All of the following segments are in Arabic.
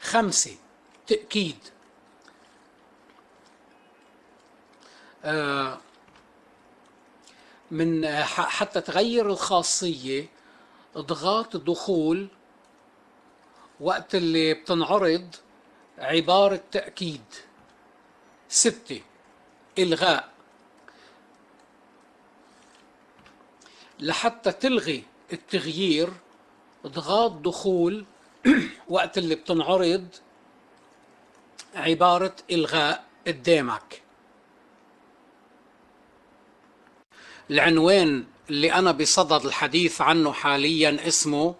5 تأكيد. من حتى تغير الخاصية اضغاط دخول وقت اللي بتنعرض عبارة تأكيد. 6 إلغاء، لحتى تلغي التغيير اضغاط دخول وقت اللي بتنعرض عبارة إلغاء قدامك. العنوان اللي أنا بصدد الحديث عنه حاليا اسمه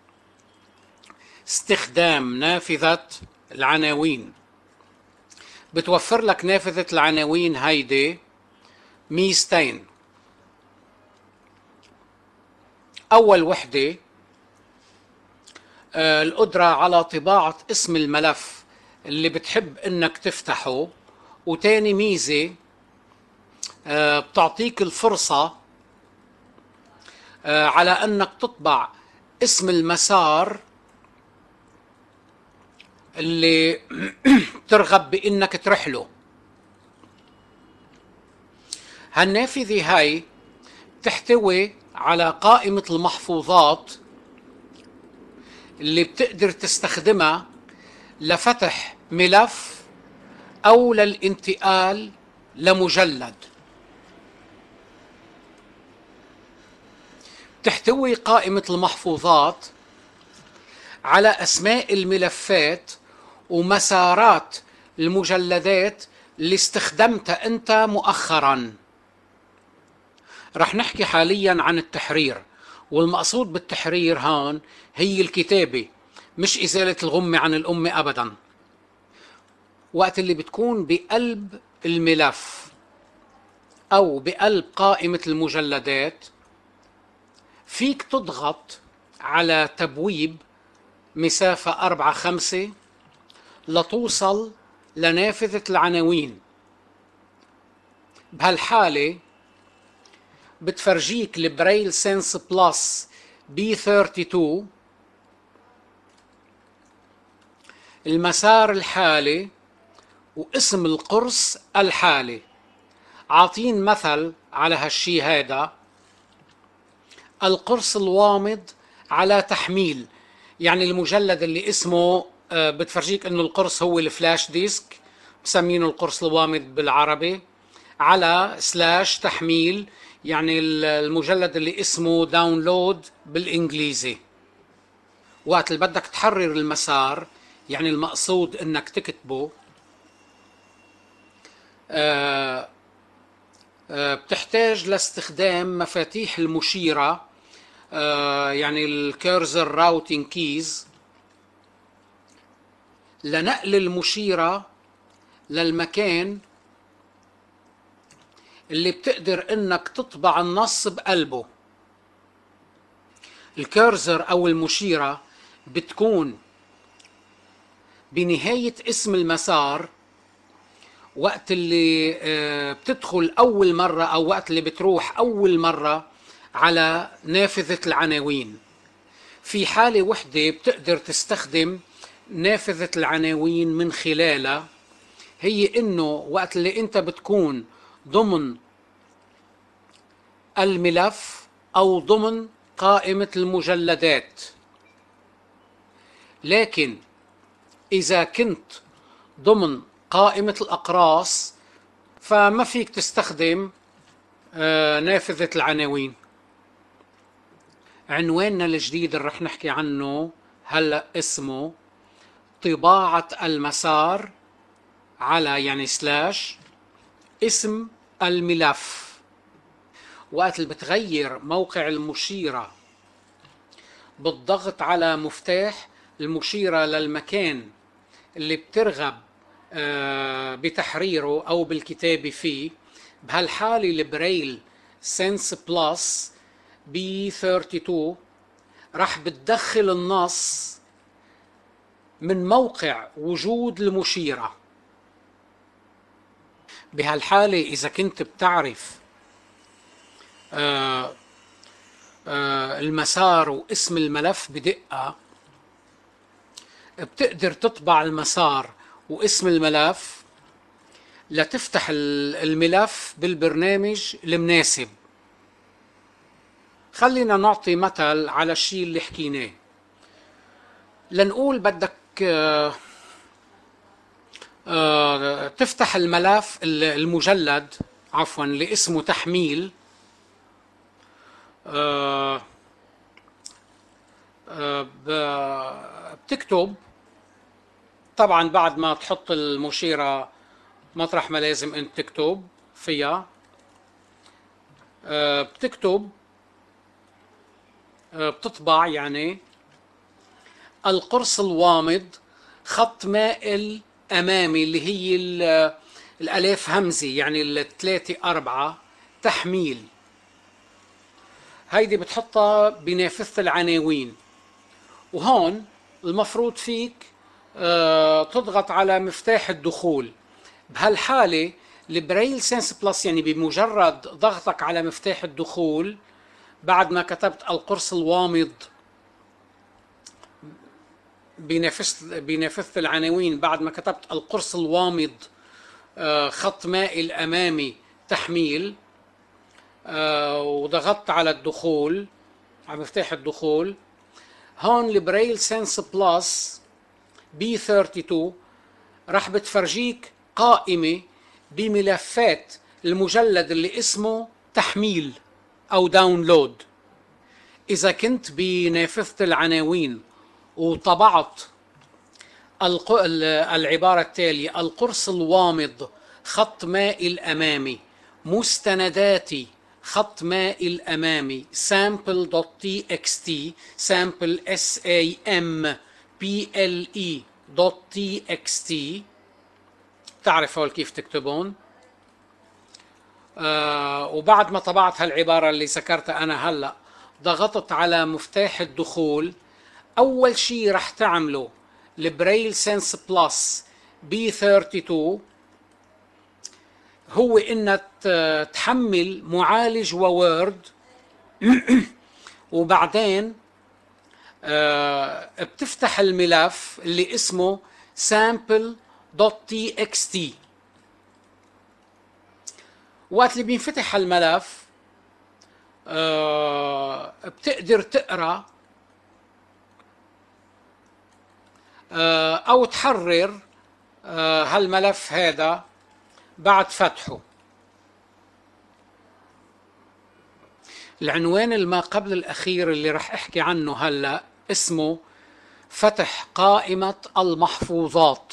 استخدام نافذة العناوين. بتوفر لك نافذة العناوين هيدي ميزتين. أول وحدة القدرة على طباعة اسم الملف اللي بتحب انك تفتحه، وتاني ميزة بتعطيك الفرصة على انك تطبع اسم المسار اللي ترغب بانك ترحله. هالنافذة هاي تحتوي على قائمة المحفوظات اللي بتقدر تستخدمها لفتح ملف أو للانتقال لمجلد. تحتوي قائمة المحفوظات على أسماء الملفات ومسارات المجلدات اللي استخدمتها أنت مؤخرا. رح نحكي حاليا عن التحرير، والمقصود بالتحرير هون هي الكتابة، مش إزالة الغمة عن الأمة أبدا. وقت اللي بتكون بقلب الملف أو بقلب قائمة المجلدات فيك تضغط على تبويب مسافة 4-5 لتوصل لنافذة العناوين. بهالحالة بتفرجيك البريل سنس بلس B32 المسار الحالي واسم القرص الحالي. عاطين مثل على هالشي هذا: القرص الوامض على تحميل، يعني المجلد اللي اسمه بتفرجيك انه القرص هو الفلاش ديسك، مسمينه القرص الوامض بالعربي، على سلاش تحميل يعني المجلد اللي اسمه داونلود بالانجليزي. وقت اللي بدك تحرر المسار يعني المقصود انك تكتبه بتحتاج لاستخدام مفاتيح المشيرة يعني الكيرسر راوتينج كيز لنقل المشيرة للمكان اللي بتقدر انك تطبع النص بقلبه. الكيرسر او المشيرة بتكون بنهاية اسم المسار وقت اللي بتدخل أول مرة أو وقت اللي بتروح أول مرة على نافذة العناوين. في حالة وحدة بتقدر تستخدم نافذة العناوين من خلالها، هي إنه وقت اللي أنت بتكون ضمن الملف أو ضمن قائمة المجلدات. لكن إذا كنت ضمن قائمة الأقراص فما فيك تستخدم نافذة العناوين. عنواننا الجديد اللي رح نحكي عنه هلأ اسمه طباعة المسار على يعني سلاش اسم الملف. وقت اللي بتغير موقع المشيرة بالضغط على مفتاح المشيرة للمكان اللي بترغب بتحريره أو بالكتابة فيه. بهالحالة البريل سنس بلس B32 راح بتدخل النص من موقع وجود المشيرة. بهالحالة إذا كنت بتعرف المسار واسم الملف بدقة بتقدر تطبع المسار واسم الملف لتفتح الملف بالبرنامج المناسب. خلينا نعطي مثل على الشيء اللي حكيناه. لنقول بدك تفتح الملف المجلد عفوا اللي اسمه تحميل. بتكتب طبعا بعد ما تحط المشيرة مطرح ما لازم انت تكتب فيها. بتكتب بتطبع يعني القرص الوامض خط مائل أمامي اللي هي الألف همزة يعني الثلاثة أربعة تحميل. هيدي بتحطها بنافذة العناوين، وهون المفروض فيك تضغط على مفتاح الدخول. بهالحالة البرايل سنس بلس يعني بمجرد ضغطك على مفتاح الدخول بعد ما كتبت القرص الوامض بنافذة العناوين، بعد ما كتبت القرص الوامض خط مائل أمامي تحميل وضغطت على الدخول على مفتاح الدخول، هون البرايل سنس بلس بي 32 راح بتفرجيك قائمة بملفات المجلد اللي اسمه تحميل أو داونلود. إذا كنت بنافذة العناوين وطبعت العبارة التالية: القرص الوامض خط مائل أمامي مستنداتي خط مائل أمامي sample.txt sample sample.txt، تعرف هول كيف تكتبون. وبعد ما طبعت هالعبارة اللي ذكرتها أنا هلأ ضغطت على مفتاح الدخول، أول شيء رح تعمله البرايل سنس بلس بي 32 هو إنك تحمل معالج وورد وبعدين بتفتح الملف اللي اسمه sample.txt. وقت اللي بينفتح الملف بتقدر تقرأ أو تحرر هالملف هذا بعد فتحه. العنوان الما قبل الأخير اللي رح أحكي عنه هلأ اسمه فتح قائمة المحفوظات.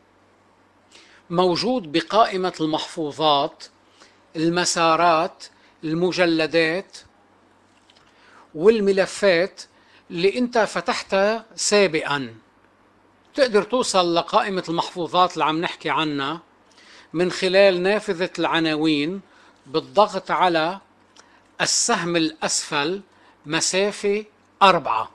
موجود بقائمة المحفوظات المسارات، المجلدات والملفات اللي انت فتحتها سابقا. تقدر توصل لقائمة المحفوظات اللي عم نحكي عنها من خلال نافذة العناوين بالضغط على السهم الأسفل مسافة 4.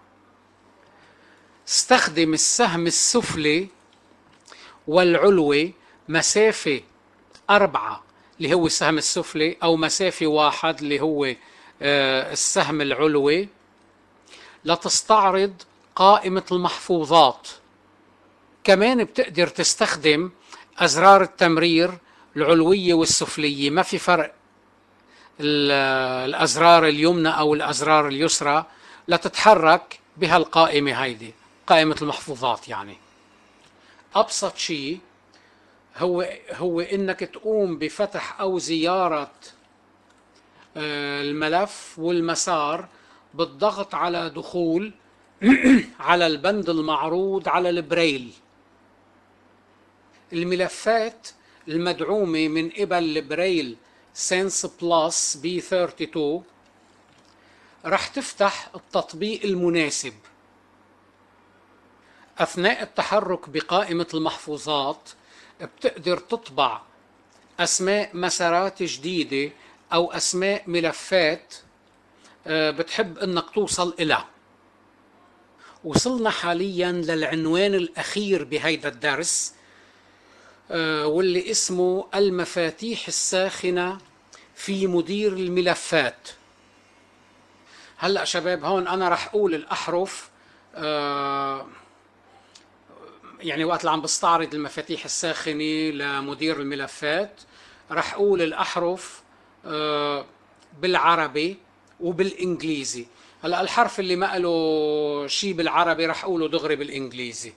استخدم السهم السفلي والعلوي مسافة 4 اللي هو السهم السفلي أو مسافة 1 اللي هو السهم العلوي لتستعرض قائمة المحفوظات. كمان بتقدر تستخدم أزرار التمرير العلوية والسفلية، ما في فرق الأزرار اليمنى أو الأزرار اليسرى لتتحرك بهالقائمة هيدي قائمة المحفوظات. يعني أبسط شيء هو إنك تقوم بفتح أو زيارة الملف والمسار بالضغط على دخول على البند المعروض على البريل. الملفات المدعومة من قبل البريل سنس بلس بي 32 رح تفتح التطبيق المناسب. أثناء التحرك بقائمة المحفوظات بتقدر تطبع أسماء مسارات جديدة أو أسماء ملفات بتحب أنك توصل إلها. وصلنا حاليا للعنوان الأخير بهيدا الدرس واللي اسمه المفاتيح الساخنة في مدير الملفات. هلأ شباب هون أنا رح أقول الأحرف يعني وقت اللي عم بستعرض المفاتيح الساخنة لمدير الملفات رح أقول الأحرف بالعربي وبالإنجليزي. هلا الحرف اللي ما له شيء بالعربي رح أقوله دغري بالإنجليزي.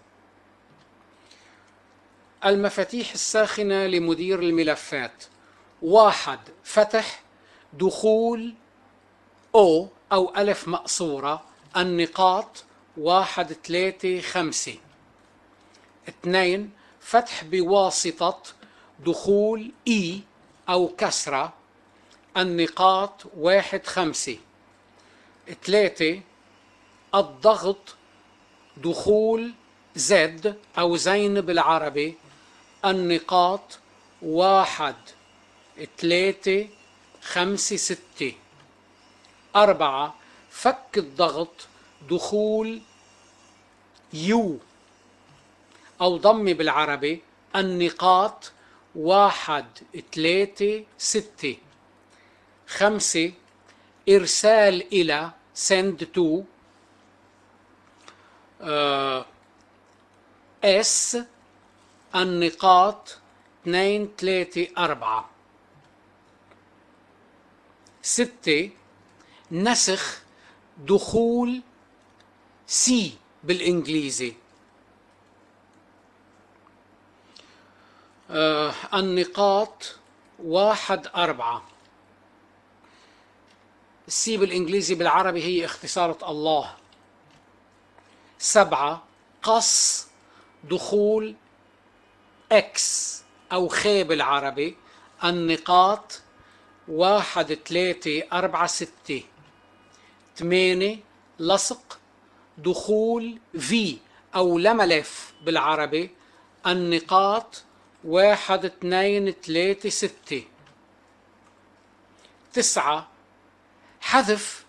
المفاتيح الساخنة لمدير الملفات: 1. فتح دخول أو ألف مقصورة النقاط 1 3 5. 2. فتح بواسطة دخول أو كسرة النقاط 1 5. 3. الضغط دخول زد أو زين بالعربي النقاط 1 3 5 6. 4. فك الضغط دخول يو أو ضم بالعربي النقاط 1 3 6. 5. إرسال إلى send to S النقاط 2 3 4. 6. نسخ دخول سي بالإنجليزي النقاط 1 4. السي بالإنجليزي بالعربي هي اختصارة الله. 7. قص دخول اكس أو خي بالعربي النقاط 1 3 4 6. 8. لصق دخول في أو لملف بالعربي النقاط 1 2 3 6. 9. حذف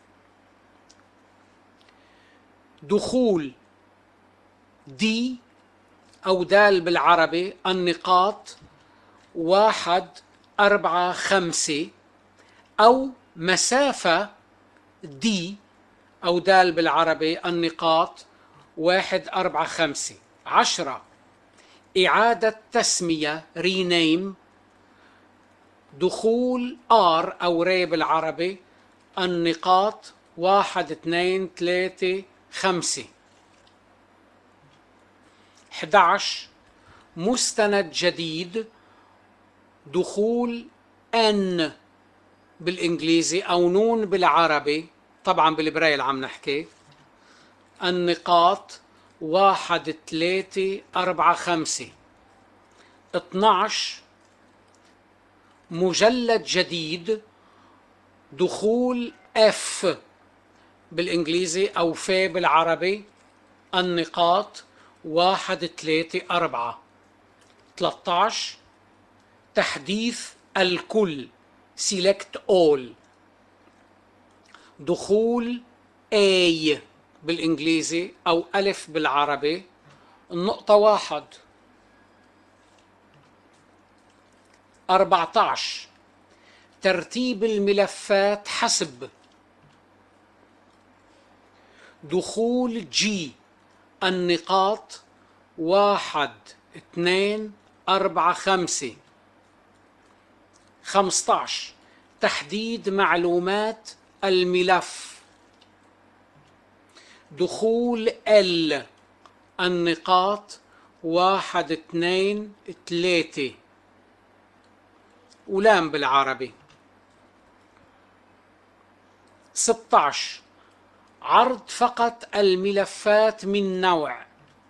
دخول دي أو دال بالعربي النقاط 1 4 5 أو مسافة دي أو دال بالعربي النقاط 1 4 5. 10. إعادة تسمية رينيم دخول آر أو ري بالعربي النقاط 1 2 3 5. 11. مستند جديد دخول ان بالإنجليزي أو نون بالعربي طبعا بالبرايل عم نحكي النقاط 1 3 4 5. 12. مجلد جديد دخول اف بالإنجليزي أو في بالعربي النقاط 1 3 4. 13. تحديث الكل select all دخول A بالإنجليزي أو ألف بالعربي النقطة 1. 14. ترتيب الملفات حسب دخول G النقاط 1 2 4 5. 15. تحديد معلومات الملف دخول L النقاط 1 2 3 ولام بالعربي. 16. عرض فقط الملفات من نوع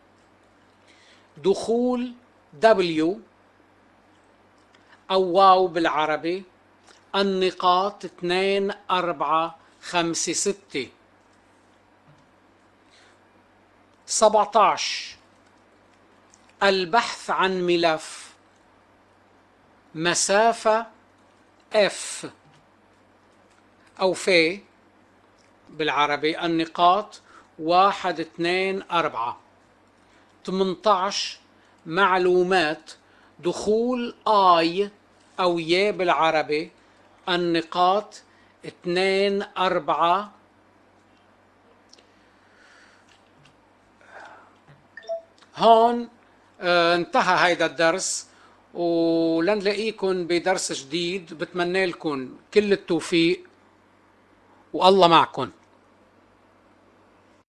دخول W أو واو بالعربي النقاط 2 4 5 6. 17. البحث عن ملف مسافة F أو في بالعربي النقاط 1 2 4. 18. معلومات دخول I أو ي بالعربي النقاط 2 4. هون انتهى هيدا الدرس، ولنلاقيكم بدرس جديد. بتمنى لكم كل التوفيق والله معكم.